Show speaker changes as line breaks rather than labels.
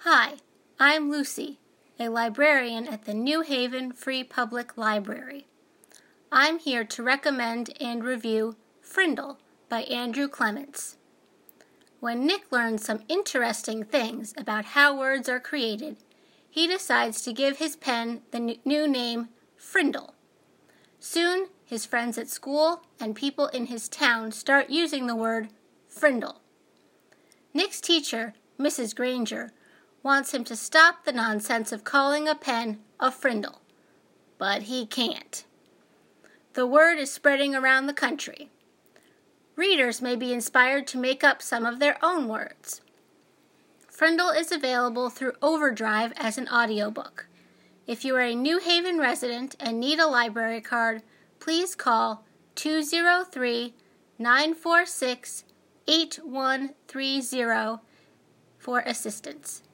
Hi, I'm Lucy, a librarian at the New Haven Free Public Library. I'm here to recommend and review Frindle by Andrew Clements. When Nick learns some interesting things about how words are created, he decides to give his pen the new name Frindle. Soon, his friends at school and people in his town start using the word Frindle. Nick's teacher, Mrs. Granger, wants him to stop the nonsense of calling a pen a Frindle, but he can't. The word is spreading around the country. Readers may be inspired to make up some of their own words. Frindle is available through Overdrive as an audiobook. If you are a New Haven resident and need a library card, please call 203-946-8130 for assistance.